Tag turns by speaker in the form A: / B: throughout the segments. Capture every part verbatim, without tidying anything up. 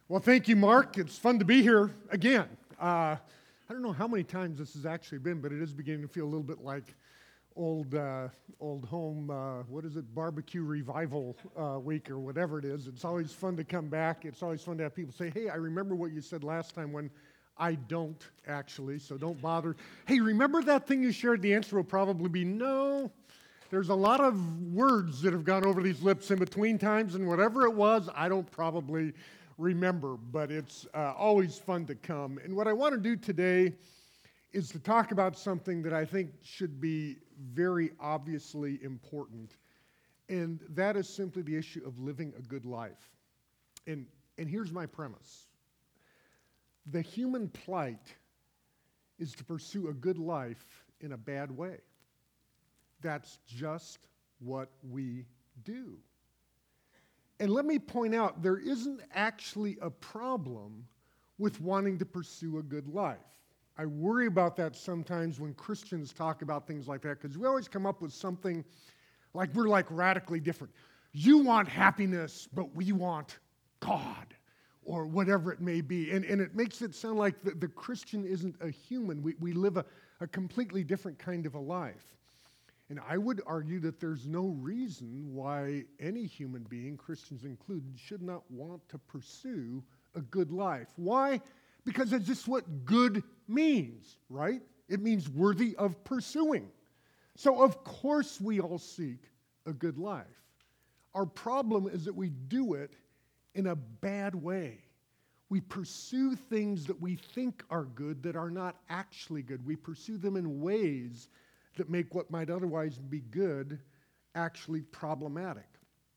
A: Well, thank you, Mark. It's fun to be here again. Uh, I don't know how many times this has actually been, but it is beginning to feel a little bit like old uh, old home, uh, what is it, barbecue revival uh, week or whatever it is. It's always fun to come back. It's always fun to have people say, hey, I remember what you said last time when I don't actually, so don't bother. Hey, remember that thing you shared? The answer will probably be no. There's a lot of words that have gone over these lips in between times, and whatever it was, I don't probably remember, but it's uh, always fun to come. And what I want to do today is to talk about something that I think should be very obviously important, and that is simply the issue of living a good life. And, and here's my premise. The human plight is to pursue a good life in a bad way. That's just what we do. And let me point out, there isn't actually a problem with wanting to pursue a good life. I worry about that sometimes when Christians talk about things like that, because we always come up with something like we're like radically different. You want happiness, but we want God, or whatever it may be. And, and it makes it sound like the, the Christian isn't a human. We, we live a, a completely different kind of a life. And I would argue that there's no reason why any human being, Christians included, should not want to pursue a good life. Why? Because it's just what good means, right? It means worthy of pursuing. So of course we all seek a good life. Our problem is that we do it in a bad way. We pursue things that we think are good that are not actually good. We pursue them in ways that make what might otherwise be good actually problematic.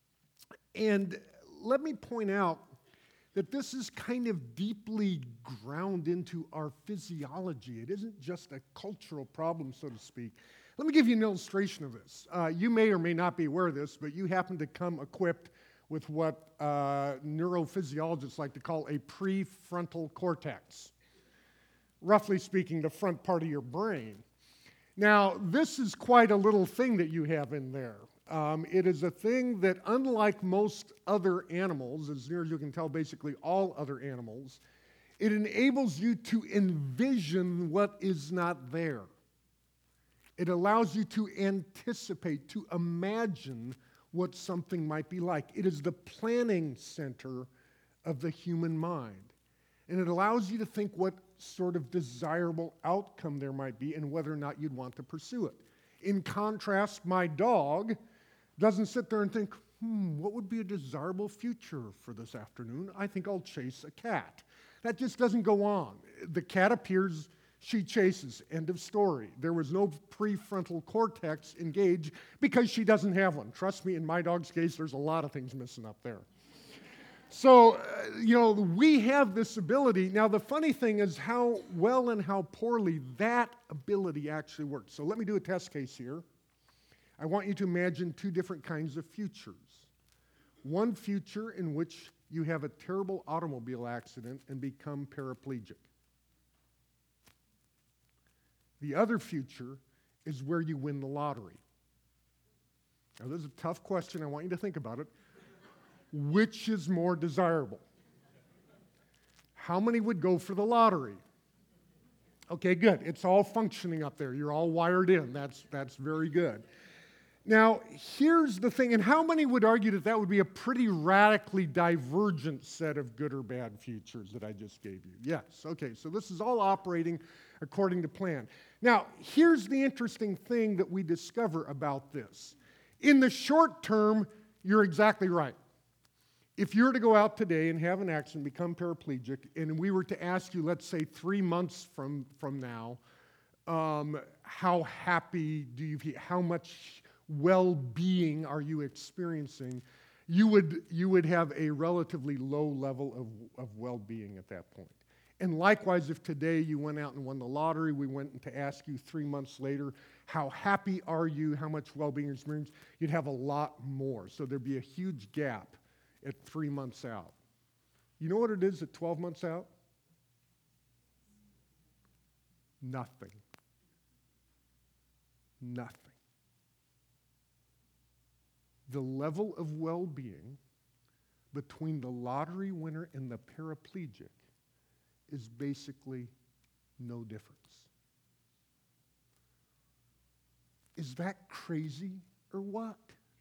A: And let me point out that this is kind of deeply ground into our physiology. It isn't just a cultural problem, so to speak. Let me give you an illustration of this. Uh, you may or may not be aware of this, but you happen to come equipped with what uh, neurophysiologists like to call a prefrontal cortex. Roughly speaking, the front part of your brain. Now, this is quite a little thing that you have in there. Um, it is a thing that, unlike most other animals, as near as you can tell, basically all other animals, it enables you to envision what is not there. It allows you to anticipate, to imagine what something might be like. It is the planning center of the human mind. And it allows you to think what sort of desirable outcome there might be and whether or not you'd want to pursue it. In contrast, my dog doesn't sit there and think, hmm, what would be a desirable future for this afternoon? I think I'll chase a cat. That just doesn't go on. The cat appears, she chases, end of story. There was no prefrontal cortex engaged because she doesn't have one. Trust me, in my dog's case, there's a lot of things missing up there. So, uh, you know, we have this ability. Now, the funny thing is how well and how poorly that ability actually works. So let me do a test case here. I want you to imagine two different kinds of futures. One future in which you have a terrible automobile accident and become paraplegic. The other future is where you win the lottery. Now, this is a tough question. I want you to think about it. Which is more desirable? How many would go for the lottery? Okay, good. It's all functioning up there. You're all wired in. That's, that's very good. Now, here's the thing. And how many would argue that that would be a pretty radically divergent set of good or bad futures that I just gave you? Yes. Okay, so this is all operating according to plan. Now, here's the interesting thing that we discover about this. In the short term, you're exactly right. If you were to go out today and have an accident, become paraplegic, and we were to ask you, let's say three months from, from now, um, how happy do you feel, how much well-being are you experiencing, you would, you would have a relatively low level of, of well-being at that point. And likewise, if today you went out and won the lottery, we went to ask you three months later, how happy are you, how much well-being you experience, you'd have a lot more. So there'd be a huge gap at three months out. You know what it is at twelve months out? Nothing. Nothing. The level of well-being, between the lottery winner and the paraplegic is basically no difference. Is that crazy or what?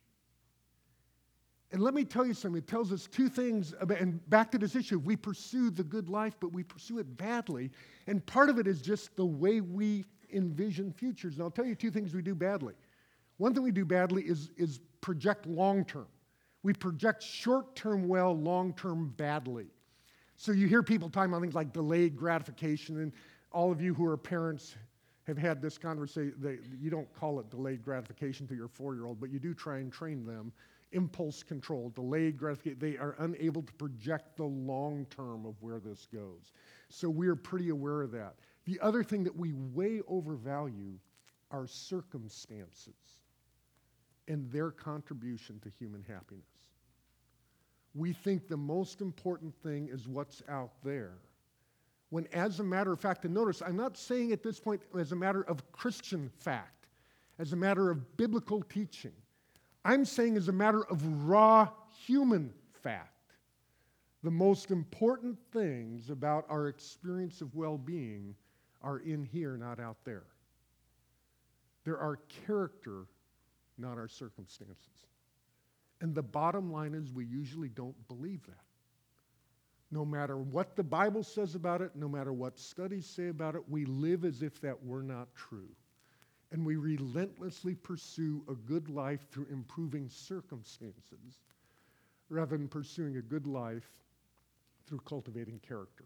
A: And let me tell you something. It tells us two things about, and back to this issue. We pursue the good life, but we pursue it badly. And part of it is just the way we envision futures. And I'll tell you two things we do badly. One thing we do badly is, is project long-term. We project short-term well, long-term badly. So you hear people talking about things like delayed gratification, and all of you who are parents have had this conversation. They, you don't call it delayed gratification to your four-year-old, but you do try and train them. Impulse control, delayed gratification. They are unable to project the long term of where this goes. So we are pretty aware of that. The other thing that we way overvalue are circumstances and their contribution to human happiness. We think the most important thing is what's out there. When, as a matter of fact, and notice, I'm not saying at this point as a matter of Christian fact, as a matter of biblical teaching. I'm saying as a matter of raw human fact, the most important things about our experience of well-being are in here, not out there. They're our character, not our circumstances. And the bottom line is we usually don't believe that. No matter what the Bible says about it, no matter what studies say about it, we live as if that were not true. And we relentlessly pursue a good life through improving circumstances rather than pursuing a good life through cultivating character.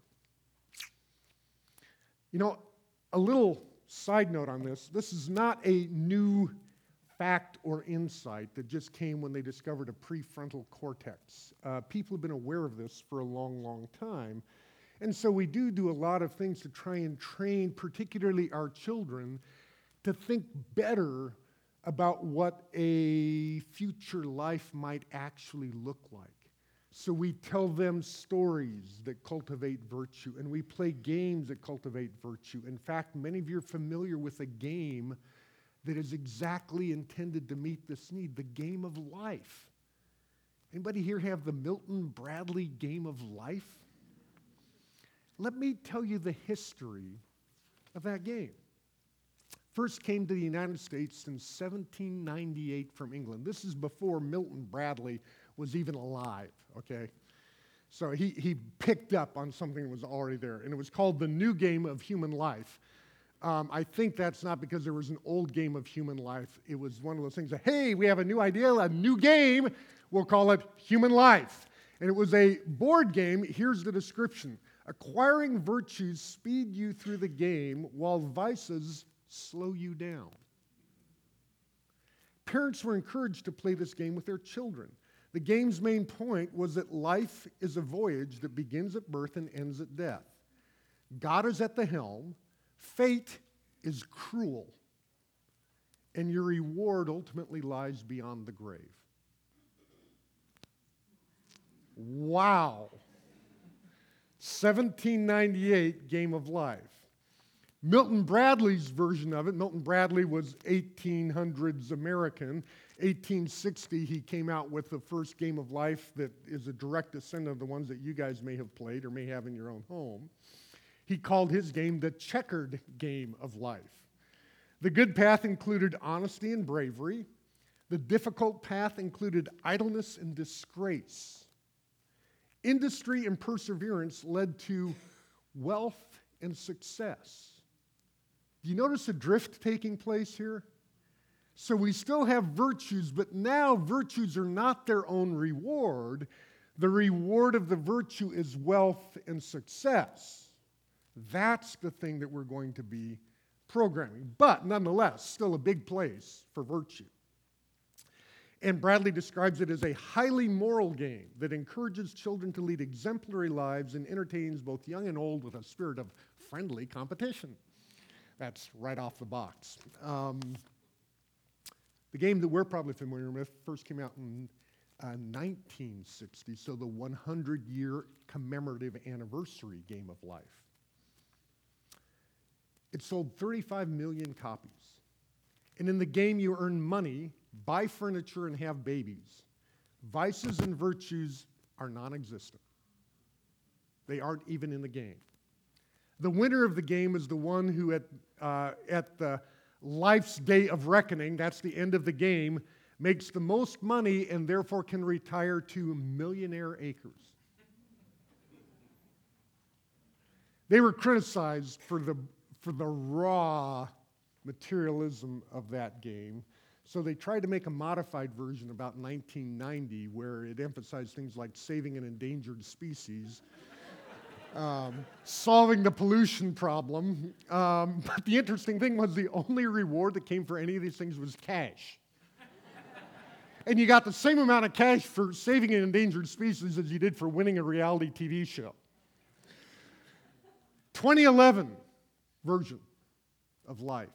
A: You know, a little side note on this. This is not a new fact or insight that just came when they discovered a prefrontal cortex. Uh, people have been aware of this for a long, long time. And so we do do a lot of things to try and train, particularly our children, to think better about what a future life might actually look like. So we tell them stories that cultivate virtue, and we play games that cultivate virtue. In fact, many of you are familiar with a game that is exactly intended to meet this need, the game of life. Anybody here have the Milton Bradley game of life? Let me tell you the history of that game. First came to the United States in seventeen ninety-eight from England. This is before Milton Bradley was even alive, okay? So he, he picked up on something that was already there, and it was called The New Game of Human Life. Um, I think that's not because there was an old game of human life. It was one of those things that, hey, we have a new idea, a new game, we'll call it Human Life. And it was a board game. Here's the description. Acquiring virtues speed you through the game, while vices slow you down. Parents were encouraged to play this game with their children. The game's main point was that life is a voyage that begins at birth and ends at death. God is at the helm. Fate is cruel. And your reward ultimately lies beyond the grave. Wow. seventeen ninety-eight Game of Life. Milton Bradley's version of it, Milton Bradley was eighteen hundreds American. eighteen sixty, he came out with the first Game of Life that is a direct descendant of the ones that you guys may have played or may have in your own home. He called his game the checkered game of life. The good path included honesty and bravery. The difficult path included idleness and disgrace. Industry and perseverance led to wealth and success. Do you notice a drift taking place here? So we still have virtues, but now virtues are not their own reward. The reward of the virtue is wealth and success. That's the thing that we're going to be programming. But nonetheless, still a big place for virtue. And Bradley describes it as a highly moral game that encourages children to lead exemplary lives and entertains both young and old with a spirit of friendly competition. That's right off the box. Um, the game that we're probably familiar with first came out in uh, nineteen sixty, so the one hundred year commemorative anniversary Game of Life. It sold thirty-five million copies. And in the game, you earn money, buy furniture, and have babies. Vices and virtues are non-existent. They aren't even in the game. The winner of the game is the one who at, uh, at the life's day of reckoning, that's the end of the game, makes the most money and therefore can retire to millionaire acres. They were criticized for the, for the raw materialism of that game. So they tried to make a modified version about nineteen ninety where it emphasized things like saving an endangered species, um, solving the pollution problem. Um, but the interesting thing was the only reward that came for any of these things was cash. And you got the same amount of cash for saving an endangered species as you did for winning a reality T V show. twenty eleven version of life.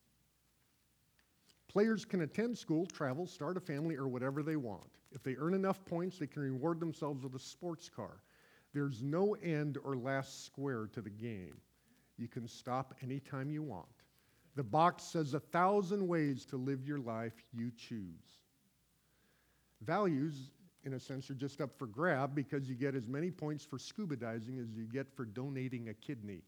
A: Players can attend school, travel, start a family, or whatever they want. If they earn enough points, they can reward themselves with a sports car. There's no end or last square to the game. You can stop anytime you want. The box says a thousand ways to live your life, you choose. Values, in a sense, are just up for grab because you get as many points for scuba diving as you get for donating a kidney.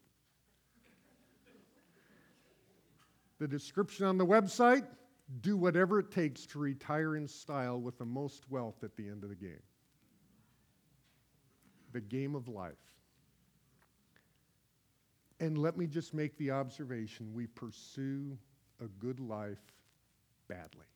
A: The description on the website, do whatever it takes to retire in style with the most wealth at the end of the game. The game of life. And let me just make the observation, we pursue a good life badly.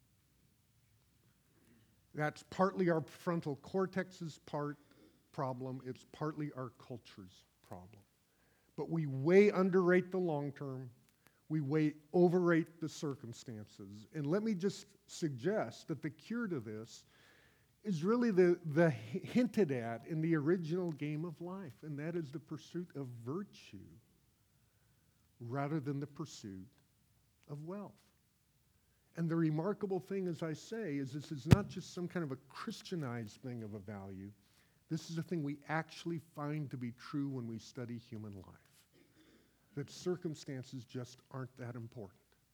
A: That's partly our frontal cortex's part problem. It's partly our culture's problem. But we way underrate the long term. We way overrate the circumstances. And let me just suggest that the cure to this is really the, the hinted at in the original game of life, and that is the pursuit of virtue rather than the pursuit of wealth. And the remarkable thing, as I say, is this is not just some kind of a Christianized thing of a value. This is a thing we actually find to be true when we study human life. That circumstances just aren't that important.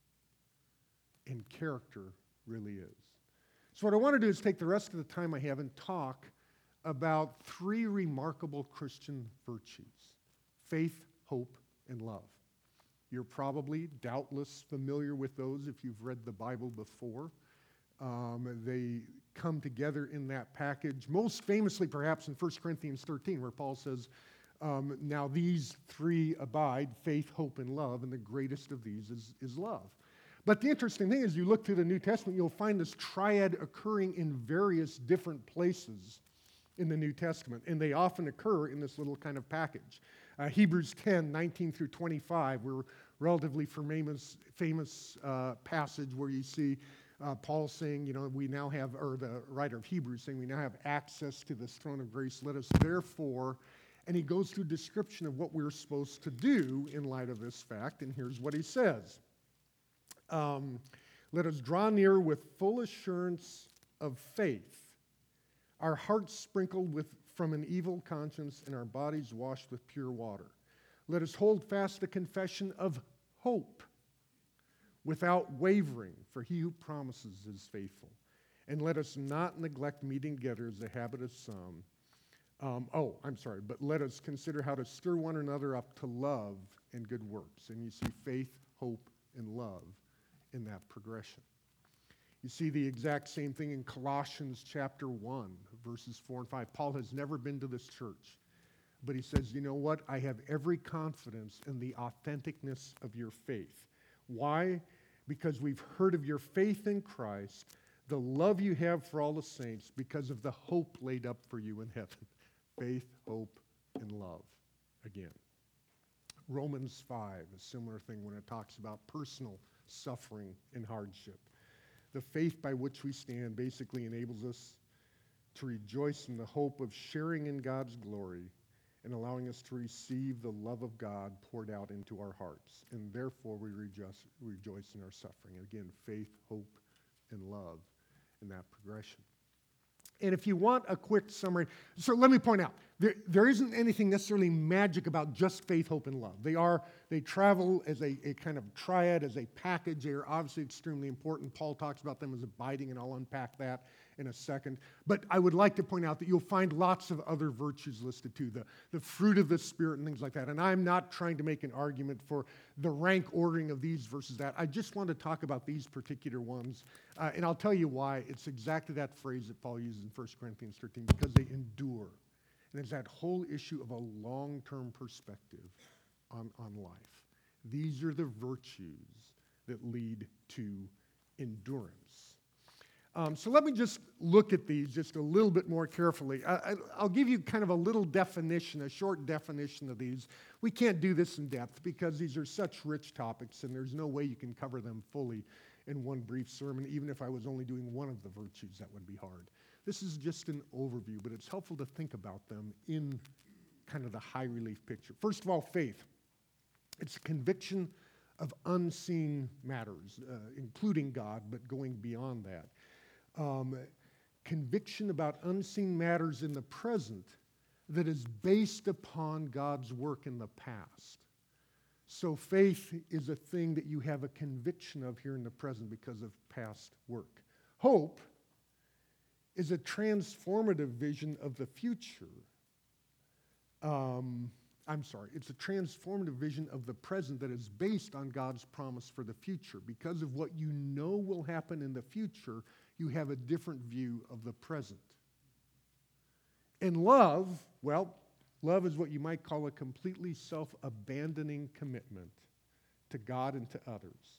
A: And character really is. So what I want to do is take the rest of the time I have and talk about three remarkable Christian virtues: faith, hope, and love. You're probably, doubtless, familiar with those if you've read the Bible before. Um, they come together in that package, most famously perhaps in First Corinthians thirteen, where Paul says, um, now these three abide, faith, hope, and love, and the greatest of these is, is love. But the interesting thing is, you look through the New Testament, you'll find this triad occurring in various different places in the New Testament, and they often occur in this little kind of package. Uh, Hebrews ten, nineteen through twenty-five, we're relatively famous, famous uh, passage where you see uh, Paul saying, you know, we now have, or the writer of Hebrews saying, we now have access to this throne of grace. Let us therefore, and he goes through a description of what we're supposed to do in light of this fact, and here's what he says. Um, Let us draw near with full assurance of faith, our hearts sprinkled with from an evil conscience and our bodies washed with pure water. Let us hold fast the confession of hope without wavering, for he who promises is faithful. And let us not neglect meeting together as the habit of some. Um, oh, I'm sorry, but let us consider how to stir one another up to love and good works. And you see faith, hope, and love in that progression. You see the exact same thing in Colossians chapter one, verses four and five. Paul has never been to this church, but he says, you know what? I have every confidence in the authenticness of your faith. Why? Because we've heard of your faith in Christ, the love you have for all the saints, because of the hope laid up for you in heaven. Faith, hope, and love. Again. Romans five, a similar thing when it talks about personal suffering and hardship. The faith by which we stand basically enables us to rejoice in the hope of sharing in God's glory and allowing us to receive the love of God poured out into our hearts. And therefore we rejoice, rejoice in our suffering. Again, faith, hope, and love in that progression. And if you want a quick summary, so let me point out, there, there isn't anything necessarily magic about just faith, hope, and love. They are, they travel as a, a kind of triad, as a package. They are obviously extremely important. Paul talks about them as abiding, and I'll unpack that in a second. But I would like to point out that you'll find lots of other virtues listed too, the, the fruit of the Spirit and things like that. And I'm not trying to make an argument for the rank ordering of these versus that. I just want to talk about these particular ones. Uh, and I'll tell you why. It's exactly that phrase that Paul uses in First Corinthians thirteen, because they endure. And it's that whole issue of a long-term perspective on, on life. These are the virtues that lead to endurance. Um, so let me just look at these just a little bit more carefully. I, I, I'll give you kind of a little definition, a short definition of these. We can't do this in depth because these are such rich topics and there's no way you can cover them fully in one brief sermon. Even if I was only doing one of the virtues, that would be hard. This is just an overview, but it's helpful to think about them in kind of the high relief picture. First of all, faith. It's a conviction of unseen matters, uh, including God, but going beyond that. Um, conviction about unseen matters in the present that is based upon God's work in the past. So faith is a thing that you have a conviction of here in the present because of past work. Hope is a transformative vision of the future. Um, I'm sorry, it's a transformative vision of the present that is based on God's promise for the future. Because of what you know will happen in the future, you have a different view of the present. And love, well, love is what you might call a completely self-abandoning commitment to God and to others.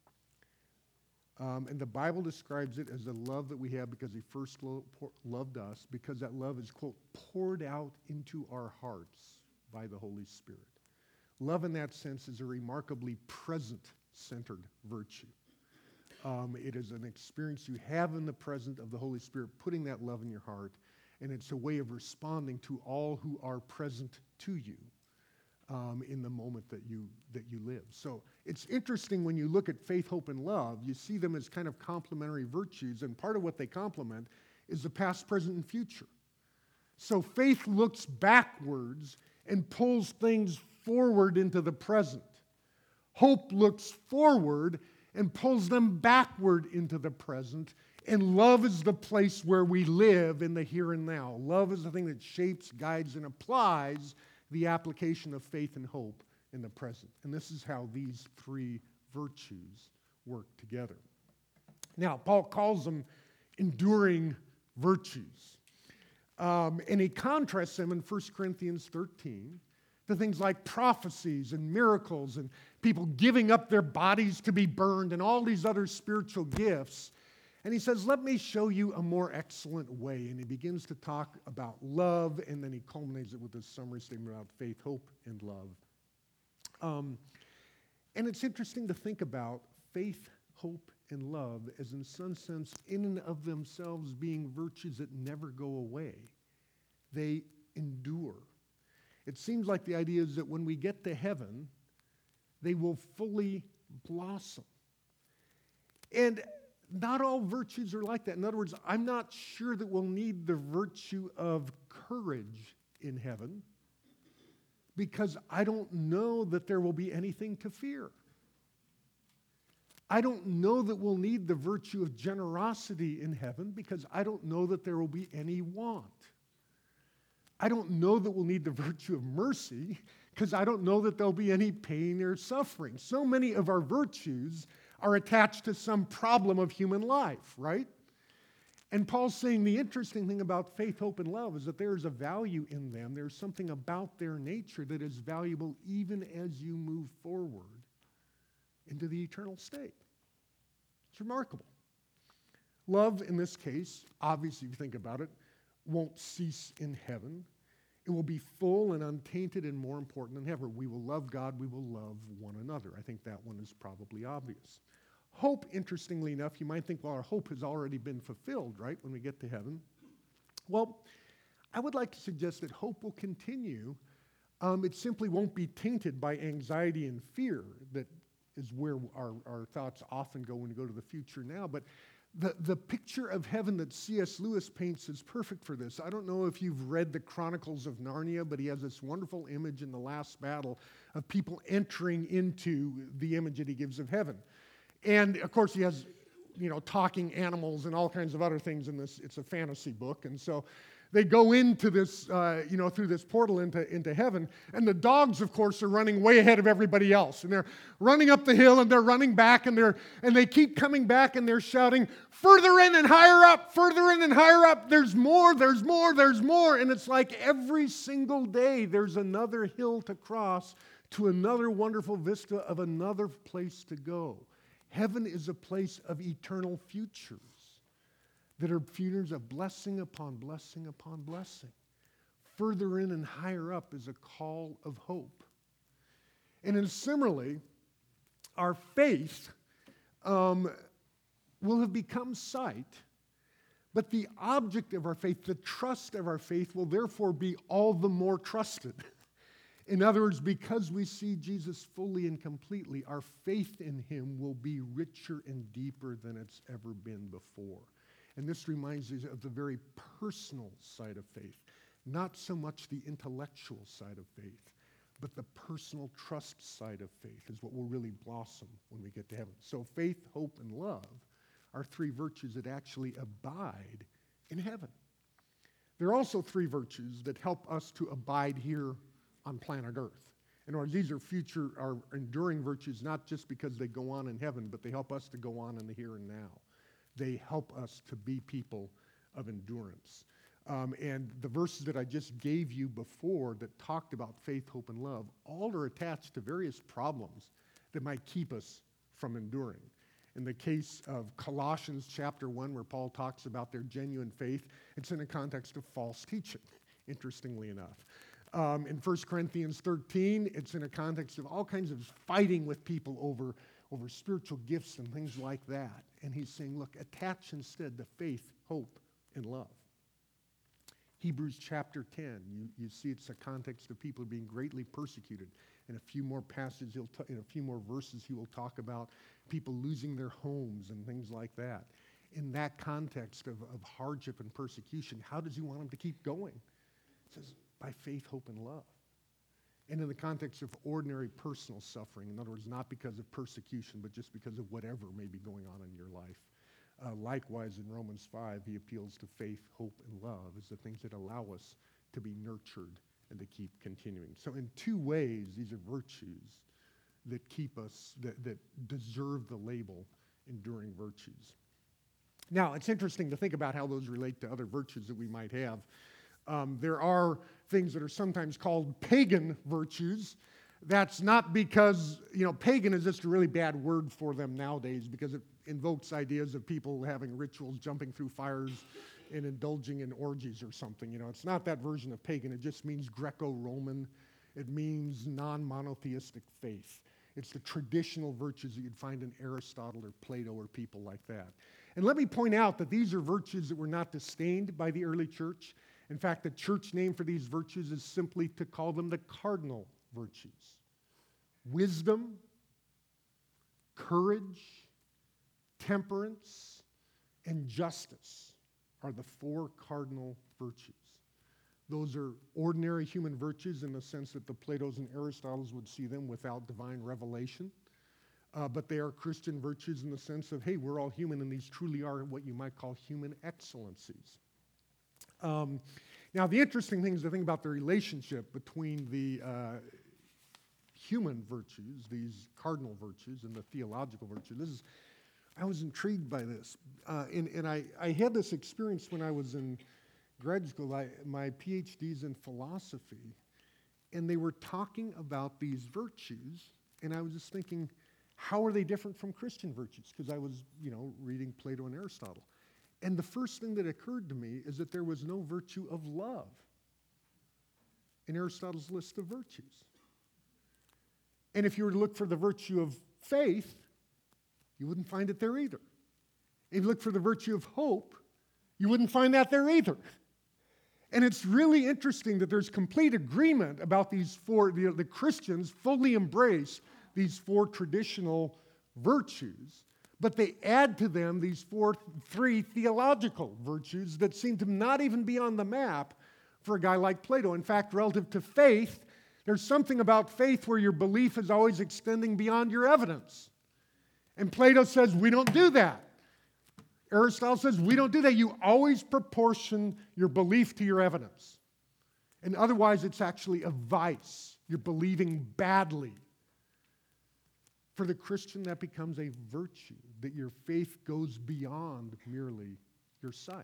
A: Um, and the Bible describes it as the love that we have because he first lo- por- loved us, because that love is, quote, poured out into our hearts by the Holy Spirit. Love in that sense is a remarkably present-centered virtue. Um, it is an experience you have in the present of the Holy Spirit putting that love in your heart, and it's a way of responding to all who are present to you um, in the moment that you that you live. So it's interesting when you look at faith, hope, and love, you see them as kind of complementary virtues, and part of what they complement is the past, present, and future. So faith looks backwards and pulls things forward into the present. Hope looks forward and pulls them backward into the present. And love is the place where we live in the here and now. Love is the thing that shapes, guides, and applies the application of faith and hope in the present. And this is how these three virtues work together. Now, Paul calls them enduring virtues. Um, and he contrasts them in First Corinthians thirteen to things like prophecies and miracles and people giving up their bodies to be burned and all these other spiritual gifts. And he says, let me show you a more excellent way. And he begins to talk about love, and then he culminates it with this summary statement about faith, hope, and love. Um, and it's interesting to think about faith, hope, and love as in some sense in and of themselves being virtues that never go away. They endure. It seems like the idea is that when we get to heaven, they will fully blossom. And not all virtues are like that. In other words, I'm not sure that we'll need the virtue of courage in heaven because I don't know that there will be anything to fear. I don't know that we'll need the virtue of generosity in heaven because I don't know that there will be any want. I don't know that we'll need the virtue of mercy because I don't know that there'll be any pain or suffering. So many of our virtues are attached to some problem of human life, right? And Paul's saying the interesting thing about faith, hope, and love is that there's a value in them. There's something about their nature that is valuable even as you move forward into the eternal state. It's remarkable. Love, in this case, obviously, if you think about it, won't cease in heaven. It will be full and untainted and more important than ever. We will love God. We will love one another. I think that one is probably obvious. Hope, interestingly enough, you might think, well, our hope has already been fulfilled, right, when we get to heaven. Well, I would like to suggest that hope will continue. Um, it simply won't be tainted by anxiety and fear. That is where our, our thoughts often go when we go to the future now. But the, the picture of heaven that C S Lewis paints is perfect for this. I don't know if you've read the Chronicles of Narnia, but he has this wonderful image in the last battle of people entering into the image that he gives of heaven. And, of course, he has you know, talking animals and all kinds of other things in this. It's a fantasy book. And so they go into this, uh, you know, through this portal into, into heaven. And the dogs, of course, are running way ahead of everybody else. And they're running up the hill and they're running back and they're and they keep coming back and they're shouting, further in and higher up, further in and higher up. There's more, there's more, there's more. And it's like every single day there's another hill to cross to another wonderful vista of another place to go. Heaven is a place of eternal futures that are futures of blessing upon blessing upon blessing. Further in and higher up is a call of hope. And then similarly, our faith um, will have become sight, but the object of our faith, the trust of our faith, will therefore be all the more trusted. In other words, because we see Jesus fully and completely, our faith in him will be richer and deeper than it's ever been before. And this reminds us of the very personal side of faith, not so much the intellectual side of faith, but the personal trust side of faith is what will really blossom when we get to heaven. So faith, hope, and love are three virtues that actually abide in heaven. There are also three virtues that help us to abide here on planet Earth. In other words, these are future, are enduring virtues, not just because they go on in heaven, but they help us to go on in the here and now. They help us to be people of endurance. Um, and the verses that I just gave you before that talked about faith, hope, and love, all are attached to various problems that might keep us from enduring. In the case of Colossians chapter one, where Paul talks about their genuine faith, it's in a context of false teaching, interestingly enough. Um, in First Corinthians thirteen, it's in a context of all kinds of fighting with people over, over spiritual gifts and things like that. And he's saying, look, attach instead to faith, hope, and love. Hebrews chapter ten, you, you see it's a context of people being greatly persecuted. In a few more passages, he'll t- in a few more verses, he will talk about people losing their homes and things like that. In that context of, of hardship and persecution, how does he want them to keep going? He says, by faith, hope, and love. And in the context of ordinary personal suffering, in other words, not because of persecution, but just because of whatever may be going on in your life. Uh, likewise, in Romans five, he appeals to faith, hope, and love as the things that allow us to be nurtured and to keep continuing. So in two ways, these are virtues that keep us, that, that deserve the label enduring virtues. Now, it's interesting to think about how those relate to other virtues that we might have. Um, there are things that are sometimes called pagan virtues. That's not because, you know, pagan is just a really bad word for them nowadays because it invokes ideas of people having rituals, jumping through fires, and indulging in orgies or something. You know, it's not that version of pagan. It just means Greco-Roman. It means non-monotheistic faith. It's the traditional virtues that you'd find in Aristotle or Plato or people like that. And let me point out that these are virtues that were not disdained by the early church. In fact, the church name for these virtues is simply to call them the cardinal virtues. Wisdom, courage, temperance, and justice are the four cardinal virtues. Those are ordinary human virtues in the sense that the Platos and Aristotles would see them without divine revelation. Uh, but they are Christian virtues in the sense of, hey, we're all human, and these truly are what you might call human excellencies. Um, now, the interesting thing is to think about the relationship between the uh, human virtues, these cardinal virtues, and the theological virtues. This is, I was intrigued by this. Uh, and and I, I had this experience when I was in grad school. I, my PhD's in philosophy, and they were talking about these virtues, and I was just thinking, how are they different from Christian virtues? Because I was, you know, reading Plato and Aristotle. And the first thing that occurred to me is that there was no virtue of love in Aristotle's list of virtues. And if you were to look for the virtue of faith, you wouldn't find it there either. If you look for the virtue of hope, you wouldn't find that there either. And it's really interesting that there's complete agreement about these four, the, the Christians fully embrace these four traditional virtues, but they add to them these four, three theological virtues that seem to not even be on the map for a guy like Plato. In fact, relative to faith, there's something about faith where your belief is always extending beyond your evidence. And Plato says we don't do that. Aristotle says we don't do that. You always proportion your belief to your evidence. And otherwise, it's actually a vice. You're believing badly. For the Christian, that becomes a virtue, that your faith goes beyond merely your sight.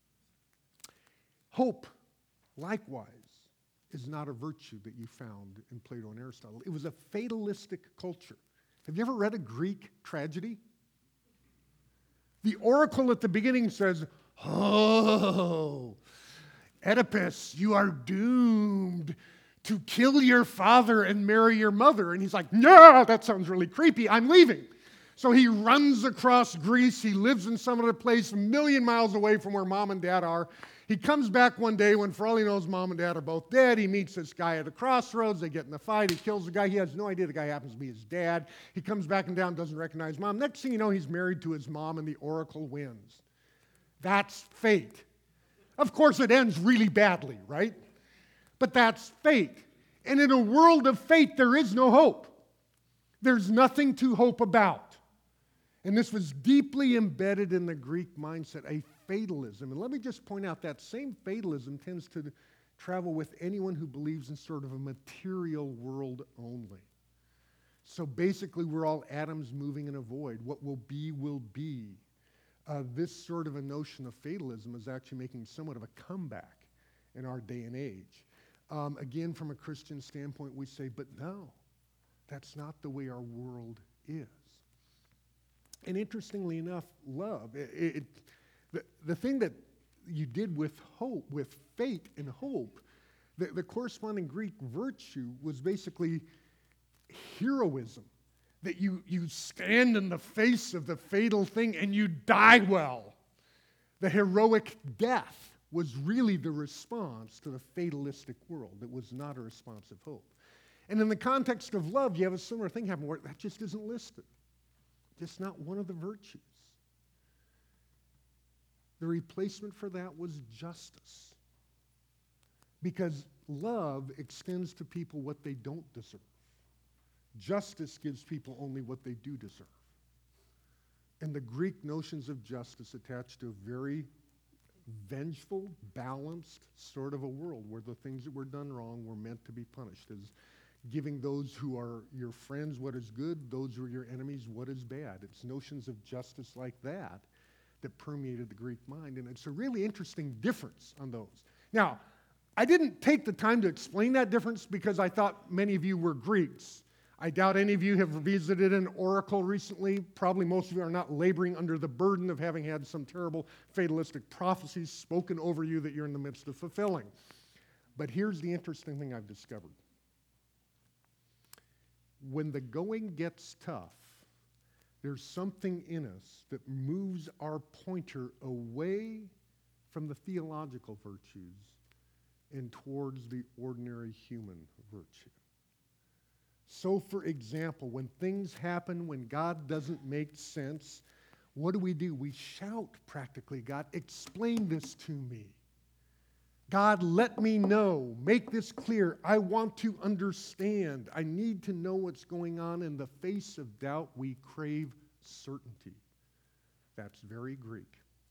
A: Hope, likewise, is not a virtue that you found in Plato and Aristotle. It was a fatalistic culture. Have you ever read a Greek tragedy? The oracle at the beginning says, "Oh, Oedipus, you are doomed to kill your father and marry your mother." And he's like, "No, that sounds really creepy. I'm leaving." So he runs across Greece. He lives in some other place a million miles away from where mom and dad are. He comes back one day when, for all he knows, mom and dad are both dead. He meets this guy at a crossroads. They get in a fight. He kills the guy. He has no idea the guy happens to be his dad. He comes back and down, doesn't recognize mom. Next thing you know, he's married to his mom, and the oracle wins. That's fate. Of course, it ends really badly, right? But that's fate. And in a world of fate, there is no hope. There's nothing to hope about. And this was deeply embedded in the Greek mindset, a fatalism. And let me just point out that same fatalism tends to travel with anyone who believes in sort of a material world only. So basically, we're all atoms moving in a void. What will be, will be. Uh, this sort of a notion of fatalism is actually making somewhat of a comeback in our day and age. Um, again, from a Christian standpoint, we say, but no, that's not the way our world is. And interestingly enough, love, it, it, the, the thing that you did with hope, with faith and hope, the, the corresponding Greek virtue was basically heroism, that you, you stand in the face of the fatal thing and you die well. The heroic death was really the response to the fatalistic world. It was not a response of hope. And in the context of love, you have a similar thing happen where that just isn't listed. Just not one of the virtues. The replacement for that was justice. Because love extends to people what they don't deserve. Justice gives people only what they do deserve. And the Greek notions of justice attached to a very vengeful, balanced sort of a world where the things that were done wrong were meant to be punished, as giving those who are your friends what is good, those who are your enemies what is bad. It's notions of justice like that that permeated the Greek mind, and it's a really interesting difference on those. Now, I didn't take the time to explain that difference because I thought many of you were Greeks. I doubt any of you have visited an oracle recently. Probably most of you are not laboring under the burden of having had some terrible fatalistic prophecies spoken over you that you're in the midst of fulfilling. But here's the interesting thing I've discovered. When the going gets tough, there's something in us that moves our pointer away from the theological virtues and towards the ordinary human virtue. So, for example, when things happen, when God doesn't make sense, what do we do? We shout practically, "God, explain this to me. God, let me know. Make this clear. I want to understand. I need to know what's going on." In the face of doubt, we crave certainty. That's very Greek.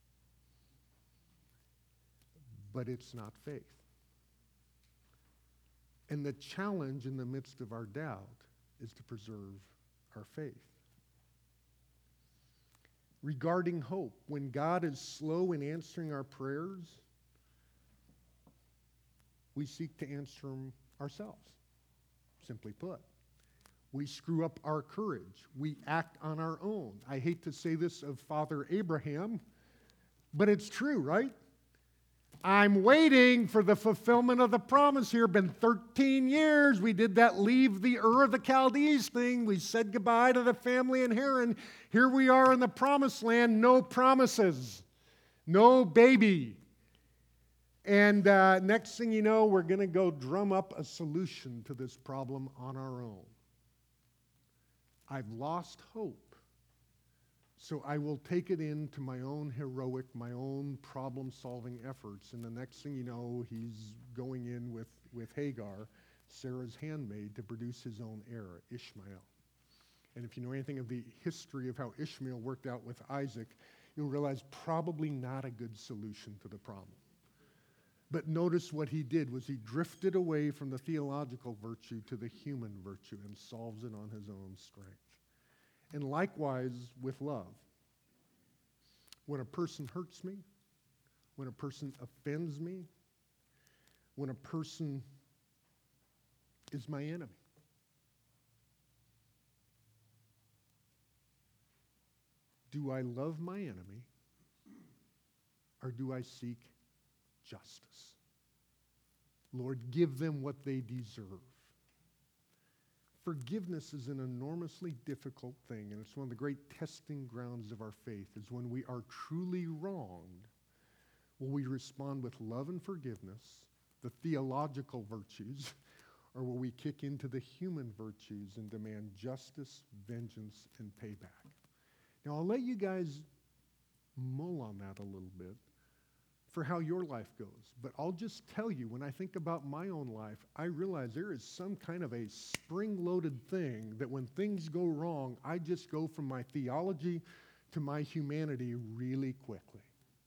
A: But it's not faith. And the challenge in the midst of our doubt is to preserve our faith. Regarding hope, when God is slow in answering our prayers, we seek to answer them ourselves, simply put. We screw up our courage. We act on our own. I hate to say this of Father Abraham, but it's true, right? I'm waiting for the fulfillment of the promise here. Been thirteen years. We did that leave the Ur of the Chaldees thing. We said goodbye to the family in Haran. Here we are in the promised land. No promises. No baby. And uh, next thing you know, we're going to go drum up a solution to this problem on our own. I've lost hope. So I will take it into my own heroic, my own problem-solving efforts. And the next thing you know, he's going in with, with Hagar, Sarah's handmaid, to produce his own heir, Ishmael. And if you know anything of the history of how Ishmael worked out with Isaac, you'll realize probably not a good solution to the problem. But notice what he did was he drifted away from the theological virtue to the human virtue and solves it on his own strength. And likewise with love. When a person hurts me, when a person offends me, when a person is my enemy, do I love my enemy or do I seek justice? Lord, give them what they deserve. Forgiveness is an enormously difficult thing, and it's one of the great testing grounds of our faith, is when we are truly wronged, will we respond with love and forgiveness, the theological virtues, or will we kick into the human virtues and demand justice, vengeance, and payback? Now, I'll let you guys mull on that a little bit for how your life goes. But I'll just tell you, when I think about my own life, I realize there is some kind of a spring-loaded thing that when things go wrong, I just go from my theology to my humanity really quickly.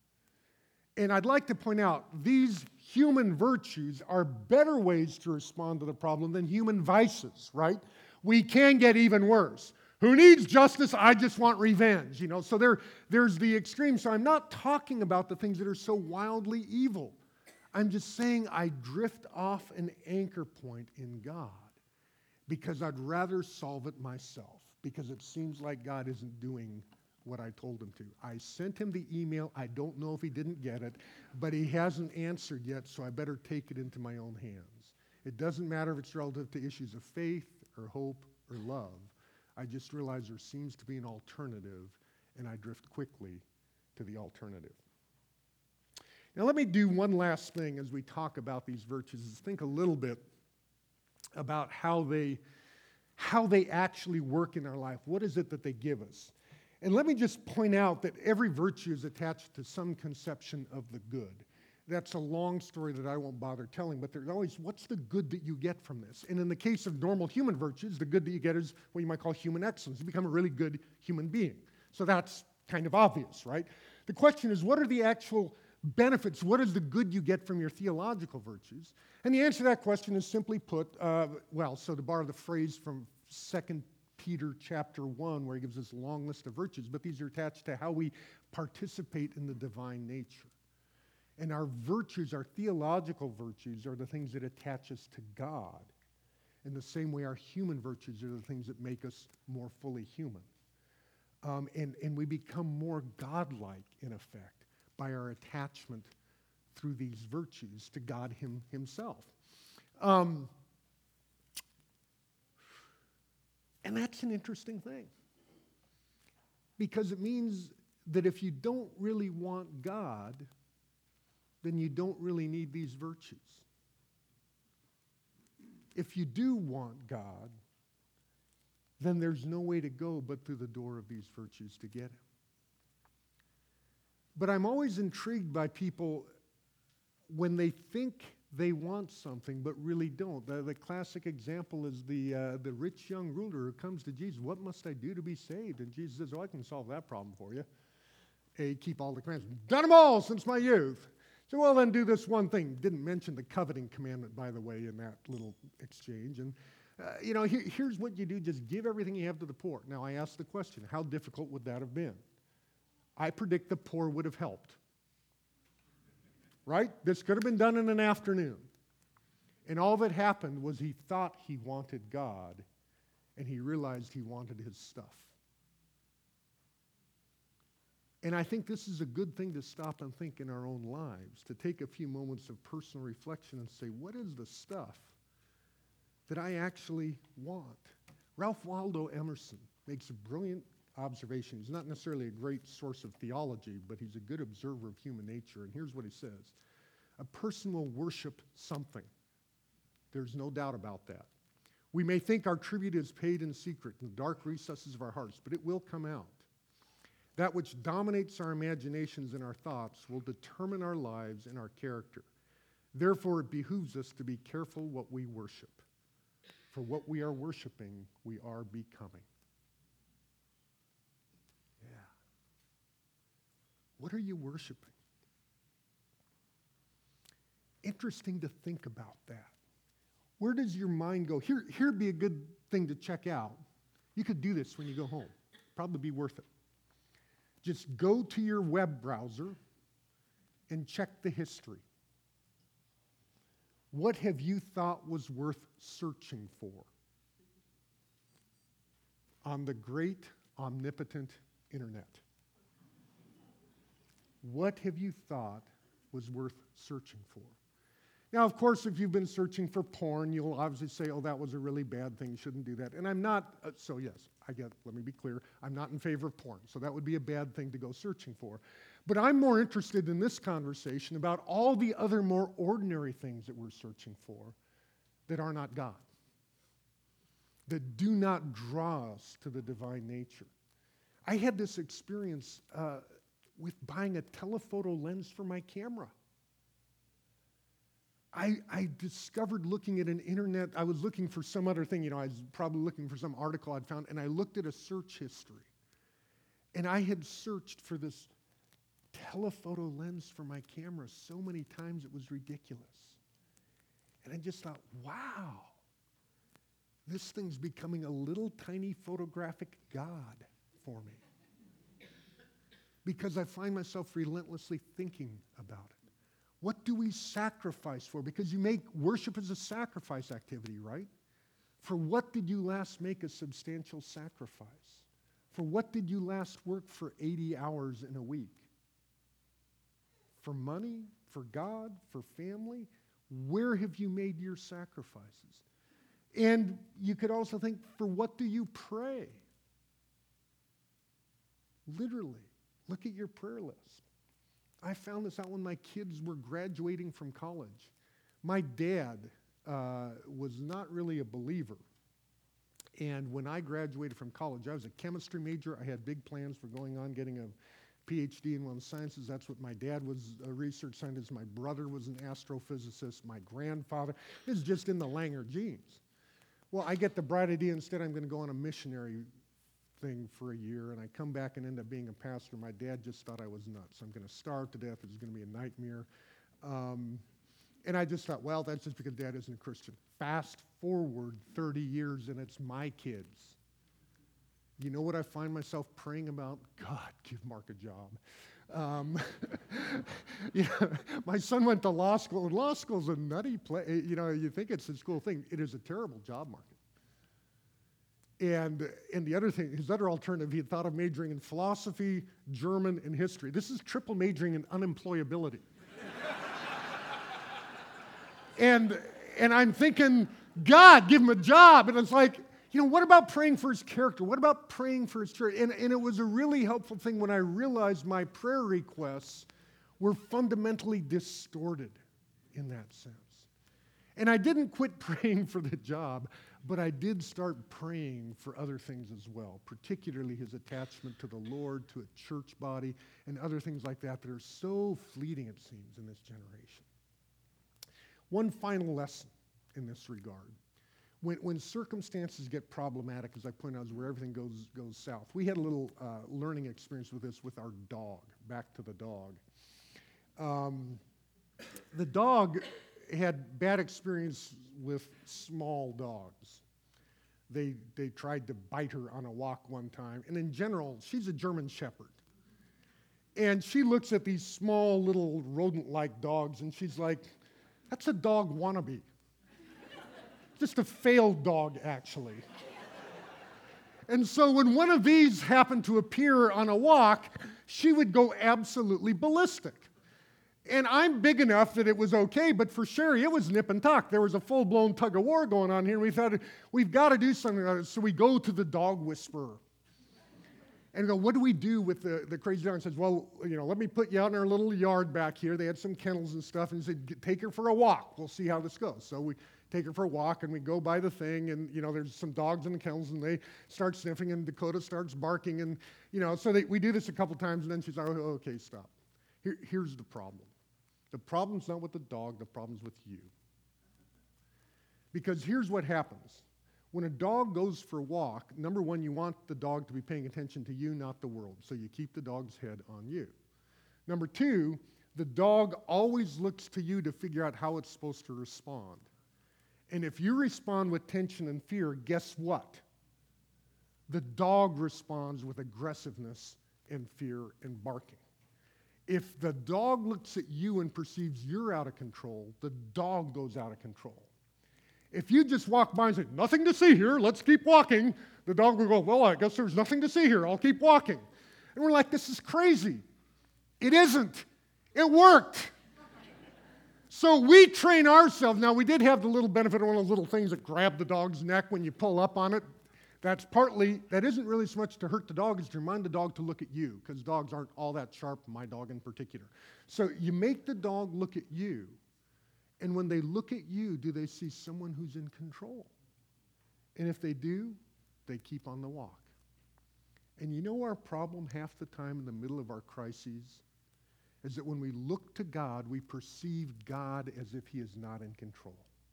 A: And I'd like to point out, these human virtues are better ways to respond to the problem than human vices, right? We can get even worse. Who needs justice? I just want revenge. You know, so there, there's the extreme. So I'm not talking about the things that are so wildly evil. I'm just saying I drift off an anchor point in God because I'd rather solve it myself, because it seems like God isn't doing what I told him to. I sent him the email. I don't know if he didn't get it, but he hasn't answered yet, so I better take it into my own hands. It doesn't matter if it's relative to issues of faith or hope or love. I just realize there seems to be an alternative, and I drift quickly to the alternative. Now let me do one last thing as we talk about these virtues, is think a little bit about how they, how they actually work in our life. What is it that they give us? And let me just point out that every virtue is attached to some conception of the good. That's a long story that I won't bother telling, but there's always, what's the good that you get from this? And in the case of normal human virtues, the good that you get is what you might call human excellence. You become a really good human being. So that's kind of obvious, right? The question is, what are the actual benefits? What is the good you get from your theological virtues? And the answer to that question is simply put, uh, well, so to borrow the phrase from Second Peter chapter one, where he gives us a long list of virtues, but these are attached to how we participate in the divine nature. And our virtues, our theological virtues, are the things that attach us to God. In the same way, our human virtues are the things that make us more fully human. Um, and, and we become more godlike, in effect, by our attachment through these virtues to God him, himself. Um, and that's an interesting thing. Because it means that if you don't really want God, then you don't really need these virtues. If you do want God, then there's no way to go but through the door of these virtues to get him. But I'm always intrigued by people when they think they want something but really don't. The, the classic example is the, uh, the rich young ruler who comes to Jesus. What must I do to be saved? And Jesus says, oh, I can solve that problem for you. A, keep all the commandments. Done them all since my youth. So, well, then do this one thing. Didn't mention the coveting commandment, by the way, in that little exchange. And, uh, you know, here, here's what you do. Just give everything you have to the poor. Now, I ask the question, how difficult would that have been? I predict the poor would have helped. Right? This could have been done in an afternoon. And all that happened was he thought he wanted God, and he realized he wanted his stuff. And I think this is a good thing to stop and think in our own lives, to take a few moments of personal reflection and say, what is the stuff that I actually want? Ralph Waldo Emerson makes a brilliant observation. He's not necessarily a great source of theology, but he's a good observer of human nature. And here's what he says. A person will worship something. There's no doubt about that. We may think our tribute is paid in secret in the dark recesses of our hearts, but it will come out. That which dominates our imaginations and our thoughts will determine our lives and our character. Therefore, it behooves us to be careful what we worship. For what we are worshiping, we are becoming. Yeah. What are you worshiping? Interesting to think about that. Where does your mind go? Here, here'd be a good thing to check out. You could do this when you go home. Probably be worth it. Just go to your web browser and check the history. What have you thought was worth searching for on the great, omnipotent internet? What have you thought was worth searching for? Now, of course, if you've been searching for porn, you'll obviously say, oh, that was a really bad thing, you shouldn't do that. And I'm not, uh, so yes, I get, let me be clear, I'm not in favor of porn, so that would be a bad thing to go searching for. But I'm more interested in this conversation about all the other more ordinary things that we're searching for that are not God, that do not draw us to the divine nature. I had this experience uh, with buying a telephoto lens for my camera. I, I discovered looking at an internet, I was looking for some other thing, you know, I was probably looking for some article I'd found, and I looked at a search history. And I had searched for this telephoto lens for my camera so many times it was ridiculous. And I just thought, wow, this thing's becoming a little tiny photographic God for me. Because I find myself relentlessly thinking about it. What do we sacrifice for? Because you make worship as a sacrifice activity, right? For what did you last make a substantial sacrifice? For what did you last work for eighty hours in a week? For money? For God? For family? Where have you made your sacrifices? And you could also think, for what do you pray? Literally, look at your prayer list. I found this out when my kids were graduating from college. My dad uh, was not really a believer. And when I graduated from college, I was a chemistry major. I had big plans for going on, getting a P H D in one of the sciences. That's what my dad was, a research scientist. My brother was an astrophysicist. My grandfather is just in the Langer genes. Well, I get the bright idea, instead I'm going to go on a missionary thing for a year, and I come back and end up being a pastor. My dad just thought I was nuts. I'm going to starve to death. It's going to be a nightmare. Um, and I just thought, well, that's just because Dad isn't a Christian. Fast forward thirty years, and it's my kids. You know what I find myself praying about? God, give Mark a job. Um, you know, my son went to law school, and law school's a nutty place. You know, you think it's a cool thing. It is a terrible job market. And, and the other thing, his other alternative, he had thought of majoring in philosophy, German, and history. This is triple majoring in unemployability. and, and I'm thinking, God, give him a job. And it's like, you know, what about praying for his character? What about praying for his church? And, and it was a really helpful thing when I realized my prayer requests were fundamentally distorted in that sense. And I didn't quit praying for the job, but I did start praying for other things as well, particularly his attachment to the Lord, to a church body, and other things like that that are so fleeting, it seems, in this generation. One final lesson in this regard. When, when circumstances get problematic, as I point out, is where everything goes, goes south. We had a little uh, learning experience with this with our dog, back to the dog. Um, the dog had bad experience with small dogs. They, they tried to bite her on a walk one time. And in general, she's a German Shepherd. And she looks at these small little rodent-like dogs, and she's like, that's a dog wannabe. Just a failed dog, actually. And so when one of these happened to appear on a walk, she would go absolutely ballistic. And I'm big enough that it was okay, but for Sherry, it was nip and tuck. There was a full-blown tug-of-war going on here, and we thought, we've got to do something about it. So we go to the dog whisperer. And go, what do we do with the, the crazy dog? And says, well, you know, let me put you out in our little yard back here. They had some kennels and stuff, and he said, take her for a walk. We'll see how this goes. So we take her for a walk, and we go by the thing, and, you know, there's some dogs in the kennels, and they start sniffing, and Dakota starts barking, and, you know, so they, we do this a couple times, and then she's like, oh, okay, stop. Here, here's the problem. The problem's not with the dog, the problem's with you. Because here's what happens. When a dog goes for a walk, number one, you want the dog to be paying attention to you, not the world. So you keep the dog's head on you. Number two, the dog always looks to you to figure out how it's supposed to respond. And if you respond with tension and fear, guess what? The dog responds with aggressiveness and fear and barking. If the dog looks at you and perceives you're out of control, the dog goes out of control. If you just walk by and say, nothing to see here, let's keep walking, the dog will go, well, I guess there's nothing to see here, I'll keep walking. And we're like, this is crazy. It isn't. It worked. So we train ourselves. Now, we did have the little benefit of one of those little things that grab the dog's neck when you pull up on it. That's partly, that isn't really so much to hurt the dog, it's to remind the dog to look at you, because dogs aren't all that sharp, my dog in particular. So you make the dog look at you, and when they look at you, do they see someone who's in control? And if they do, they keep on the walk. And you know our problem half the time in the middle of our crises? Is that when we look to God, we perceive God as if he is not in control.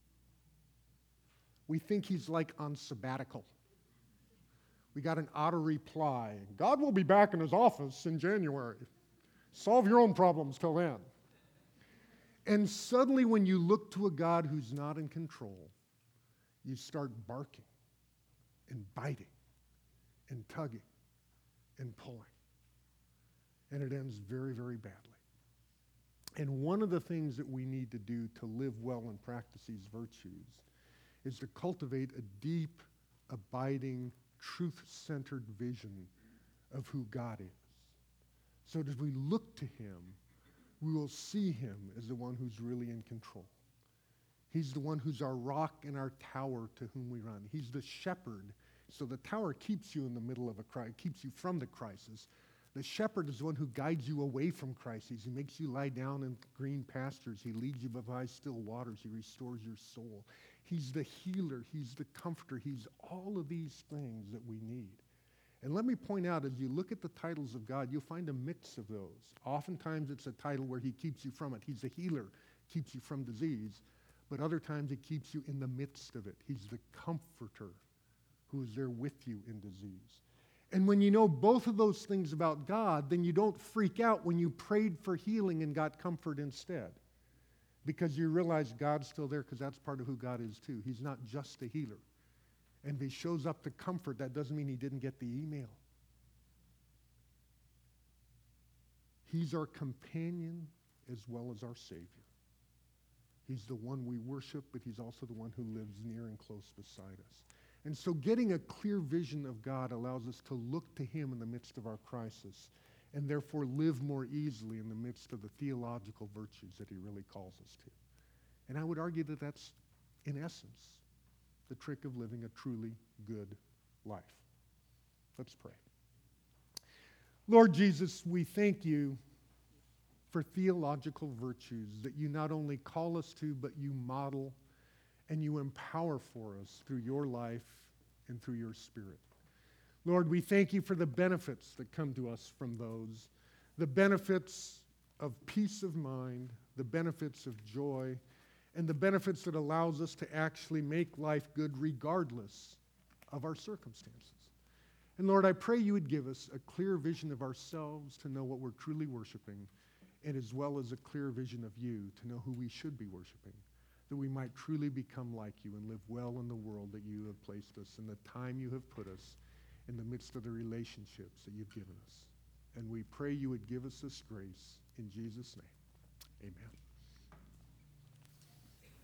A: We think he's like on sabbatical. We got an auto reply. God will be back in his office in January. Solve your own problems till then. And suddenly when you look to a God who's not in control, you start barking and biting and tugging and pulling. And it ends very, very badly. And one of the things that we need to do to live well and practice these virtues is to cultivate a deep, abiding, truth-centered vision of who God is. So that as we look to him, we will see him as the one who's really in control. He's the one who's our rock and our tower to whom we run. He's the shepherd. So the tower keeps you in the middle of a crisis, keeps you from the crisis. The shepherd is the one who guides you away from crises. He makes you lie down in green pastures. He leads you by still waters. He restores your soul. He's the healer. He's the comforter. He's all of these things that we need. And let me point out, as you look at the titles of God, you'll find a mix of those. Oftentimes it's a title where he keeps you from it. He's the healer, keeps you from disease. But other times he keeps you in the midst of it. He's the comforter who is there with you in disease. And when you know both of those things about God, then you don't freak out when you prayed for healing and got comfort instead. Because you realize God's still there, because that's part of who God is too. He's not just a healer. And if he shows up to comfort, that doesn't mean he didn't get the email. He's our companion as well as our Savior. He's the one we worship, but he's also the one who lives near and close beside us. And so getting a clear vision of God allows us to look to him in the midst of our crisis and therefore live more easily in the midst of the theological virtues that he really calls us to. And I would argue that that's, in essence, the trick of living a truly good life. Let's pray. Lord Jesus, we thank you for theological virtues that you not only call us to, but you model and you empower for us through your life and through your Spirit. Lord, we thank you for the benefits that come to us from those, the benefits of peace of mind, the benefits of joy, and the benefits that allows us to actually make life good regardless of our circumstances. And Lord, I pray you would give us a clear vision of ourselves to know what we're truly worshiping, and as well as a clear vision of you to know who we should be worshiping, that we might truly become like you and live well in the world that you have placed us, in the time you have put us, in the midst of the relationships that you've given us. And we pray you would give us this grace in Jesus' name. Amen.